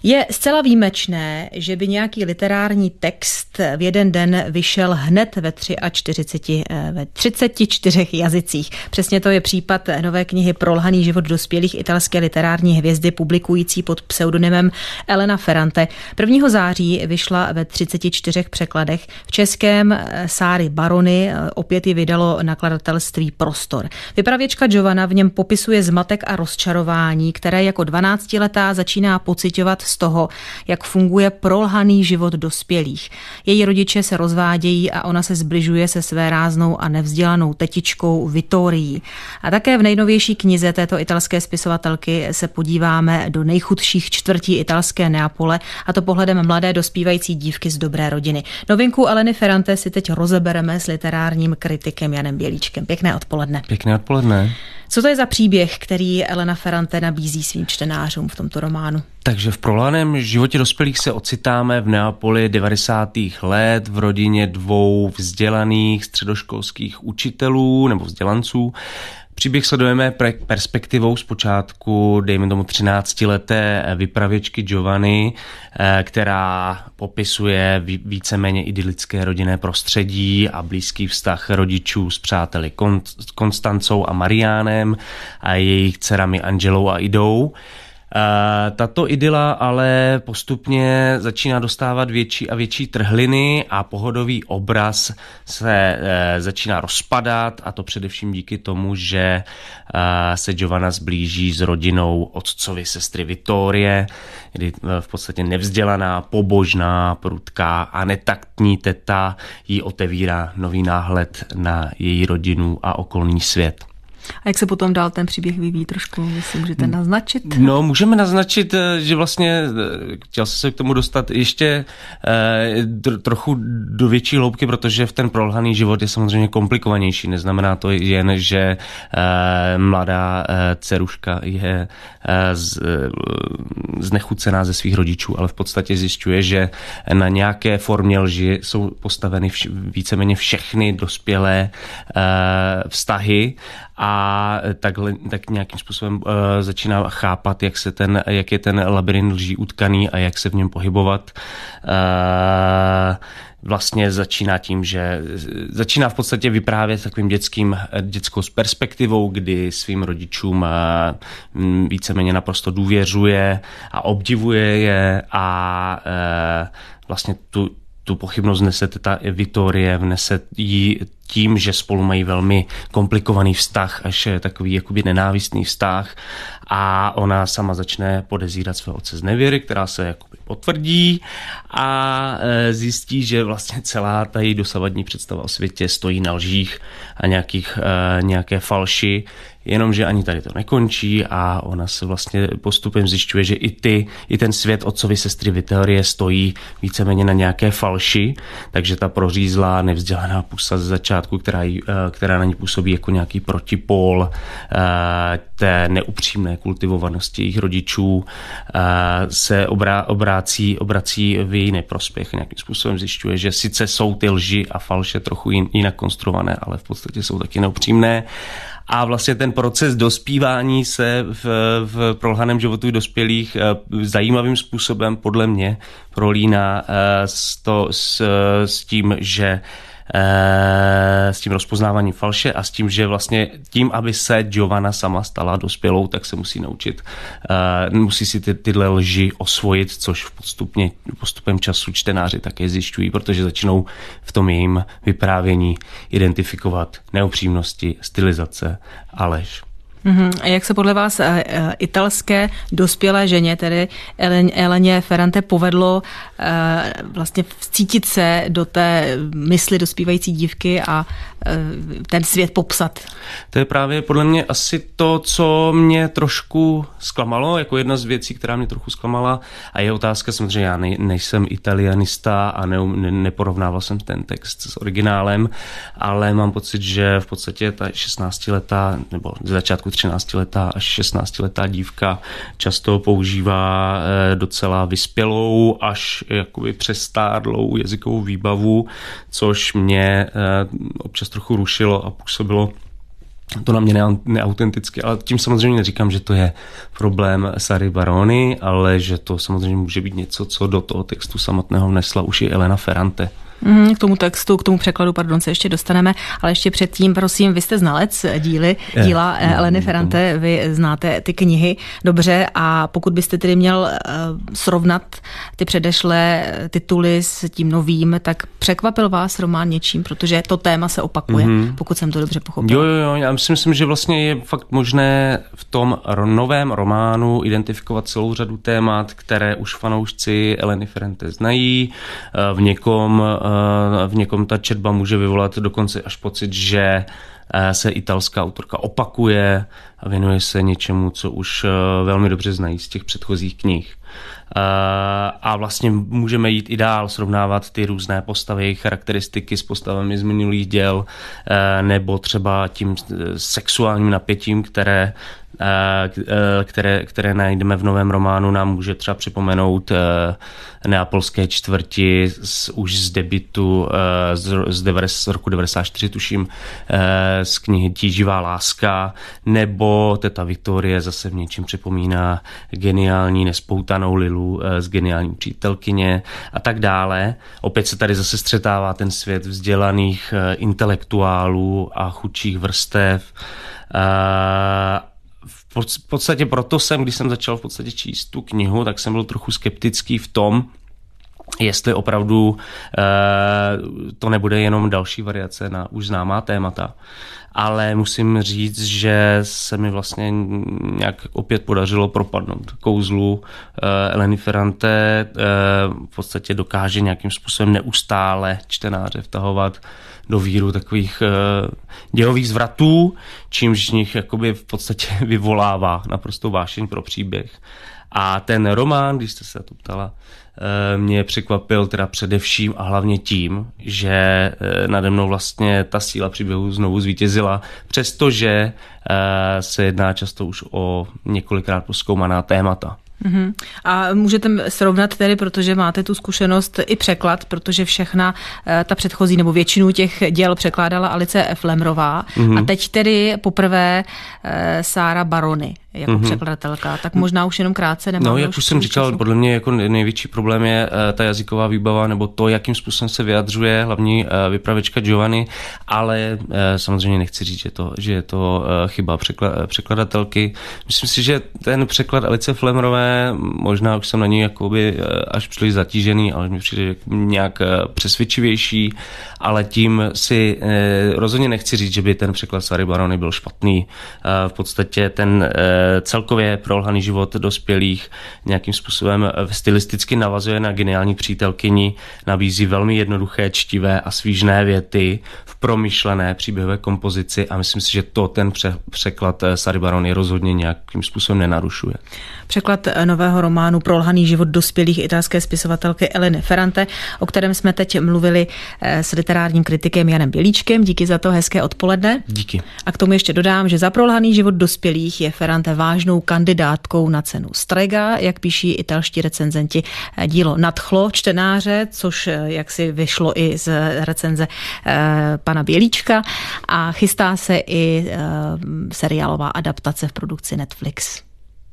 Je zcela výjimečné, že by nějaký literární text v jeden den vyšel hned ve 34 jazycích. Přesně to je případ nové knihy Prolhaný život dospělých italské literární hvězdy publikující pod pseudonymem Elena Ferrante. 1. září vyšla ve 34 překladech. V českém Sáry Barony opět ji vydalo nakladatelství Prostor. Vypravěčka Giovanna v něm popisuje zmatek a rozčarování, které jako 12letá začíná pociťovat z toho, jak funguje prolhaný život dospělých. Její rodiče se rozvádějí a ona se zbližuje se své ráznou a nevzdělanou tetičkou Vittorií. A také v nejnovější knize této italské spisovatelky se podíváme do nejchudších čtvrtí italské Neapole, a to pohledem mladé dospívající dívky z dobré rodiny. Novinku Eleny Ferrante si teď rozebereme s literárním kritikem Janem Bělíčkem. Pěkné odpoledne. Pěkné odpoledne. Co to je za příběh, který Elena Ferrante nabízí svým čtenářům v tomto románu? Takže v prolhaném životě dospělých se ocitáme v Neapoli 90. let v rodině dvou vzdělaných středoškolských učitelů nebo vzdělanců. Příběh sledujeme perspektivou zpočátku, dejme tomu 13leté vypravěčky Giovanny, která popisuje víceméně idylické rodinné prostředí a blízký vztah rodičů s přáteli Konstancou a Mariánem a jejich dcerami Angelou a Idou. Tato idyla ale postupně začíná dostávat větší a větší trhliny a pohodový obraz se začíná rozpadat, a to především díky tomu, že se Giovanna zblíží s rodinou otcovy sestry Vittorie, kdy v podstatě nevzdělaná, pobožná, prudká a netaktní teta jí otevírá nový náhled na její rodinu a okolní svět. A jak se potom dál ten příběh vyvíjí trošku, jestli můžete naznačit? No, můžeme naznačit, že vlastně chtěl jsem se k tomu dostat ještě trochu do větší hloubky, protože v ten prolhaný život je samozřejmě komplikovanější. Neznamená to jen, že mladá dceruška je znechucená ze svých rodičů, ale v podstatě zjišťuje, že na nějaké formě lži jsou postaveny víceméně všechny dospělé vztahy, a tak nějakým způsobem začíná chápat, jak je ten labyrint lží utkaný a jak se v něm pohybovat. Vlastně začíná tím, že začíná v podstatě vyprávět takovým dětskou perspektivou, kdy svým rodičům víceméně naprosto důvěřuje a obdivuje je, a vlastně tu pochybnost nese teta Vittorie, vnese jí tím, že spolu mají velmi komplikovaný vztah, až takový jakoby nenávistný vztah, a ona sama začne podezírat svého otce z nevěry, která se jakoby potvrdí, a zjistí, že vlastně celá ta její dosavadní představa o světě stojí na lžích a nějaké falši, jenomže ani tady to nekončí, a ona se vlastně postupem zjišťuje, že i ten svět otcovy sestry Vittorie stojí víceméně na nějaké falši, takže ta prořízlá, nevzdělaná pusa ze začátku, která na ní působí jako nějaký protipól té neupřímné kultivovanosti jejich rodičů, se obrací v její neprospěch. Nějakým způsobem zjišťuje, že sice jsou ty lži a falše trochu jinak konstruované, ale v podstatě jsou taky neupřímné. A vlastně ten proces dospívání se v prolhaném životu dospělých zajímavým způsobem podle mě prolíná s tím, že s tím rozpoznáváním falše a s tím, že vlastně tím, aby se Giovanna sama stala dospělou, tak se musí naučit, musí si tyhle lži osvojit, což postupem času čtenáři také zjišťují, protože začnou v tom jejím vyprávění identifikovat neupřímnosti, stylizace a lež. A jak se podle vás italské dospělé ženě, tedy Eleně Ferrante, povedlo vlastně vcítit se do té mysli dospívající dívky a ten svět popsat? To je právě podle mě asi to, co mě trošku zklamalo, jako jedna z věcí, která mě trochu zklamala, a je otázka, samozřejmě já nejsem italianista a neporovnával jsem ten text s originálem, ale mám pocit, že v podstatě ta 16letá nebo z začátku 13letá až 16letá dívka často používá docela vyspělou až jakoby přestárlou jazykovou výbavu, což mě občas trochu rušilo a působilo to na mě neautenticky, ale tím samozřejmě neříkám, že to je problém Sary Baroni, ale že to samozřejmě může být něco, co do toho textu samotného vnesla už i Elena Ferrante. K tomu textu, k tomu překladu, se ještě dostaneme, ale ještě předtím, prosím, vy jste znalec díla Eleny Ferrante, vy znáte ty knihy dobře a pokud byste tedy měl srovnat ty předešlé tituly s tím novým, tak překvapil vás román něčím, protože to téma se opakuje, pokud jsem to dobře pochopil. Jo, já si myslím, že vlastně je fakt možné v tom novém románu identifikovat celou řadu témat, které už fanoušci Eleny Ferrante znají, v někom ta četba může vyvolat dokonce až pocit, že se italská autorka opakuje a věnuje se něčemu, co už velmi dobře znají z těch předchozích knih. A vlastně můžeme jít i dál, srovnávat ty různé postavy, jejich charakteristiky s postavami z minulých děl, nebo třeba tím sexuálním napětím, které najdeme v novém románu, nám může třeba připomenout neapolské čtvrti už z debutu z roku 94, tuším, z knihy Tíživá láska, nebo teta Viktorie zase v něčím připomíná geniální nespoutanou Lilu z Geniální přítelkyně a tak dále. Opět se tady zase střetává ten svět vzdělaných intelektuálů a chudších vrstev. V podstatě proto když jsem začal v podstatě číst tu knihu, tak jsem byl trochu skeptický v tom, jestli opravdu to nebude jenom další variace na už známá témata. Ale musím říct, že se mi vlastně nějak opět podařilo propadnout kouzlu Eleny Ferrante. V podstatě dokáže nějakým způsobem neustále čtenáře vtahovat do víru takových dějových zvratů, čímž z nich jakoby v podstatě vyvolává naprostou vášeň pro příběh. A ten román, když jste se na to ptala, mě překvapil teda především a hlavně tím, že nade mnou vlastně ta síla příběhu znovu zvítězila, přestože se jedná často už o několikrát prozkoumaná témata. A můžete srovnat tedy, protože máte tu zkušenost, i překlad, protože všechna ta předchozí nebo většinu těch děl překládala Alice Flemrová a teď tedy poprvé Sara Baroni jako překladatelka, tak možná už jenom krátce nemáme. No, jak už jsem říkal, podle mě jako největší problém je ta jazyková výbava nebo to, jakým způsobem se vyjadřuje hlavní vypravěčka Giovanni, ale samozřejmě nechci říct, že je to chyba překladatelky. Myslím si, že ten překlad Alice Flemrové, možná už jsem na něj jakoby až příliš zatížený, ale mi přijde nějak přesvědčivější, ale tím si rozhodně nechci říct, že by ten překlad Sary Baroni byl špatný. V podstatě ten celkově prolhaný život dospělých nějakým způsobem stylisticky navazuje na Geniální přítelkyni, nabízí velmi jednoduché, čtivé a svížné věty v promyšlené příběhové kompozici a myslím si, že to ten překlad Sary Baroni rozhodně nějakým způsobem nenarušuje. Překlad nového románu Prolhaný život dospělých italské spisovatelky Eleny Ferrante, o kterém jsme teď mluvili s literárním kritikem Janem Bělíčkem. Díky za to, hezké odpoledne. Díky. A k tomu ještě dodám, že za Prolhaný život dospělých je Ferrante vážnou kandidátkou na cenu Strega, jak píší italští recenzenti. Dílo nadchlo čtenáře, což jak si vyšlo i z recenze pana Bělíčka a chystá se i seriálová adaptace v produkci Netflix.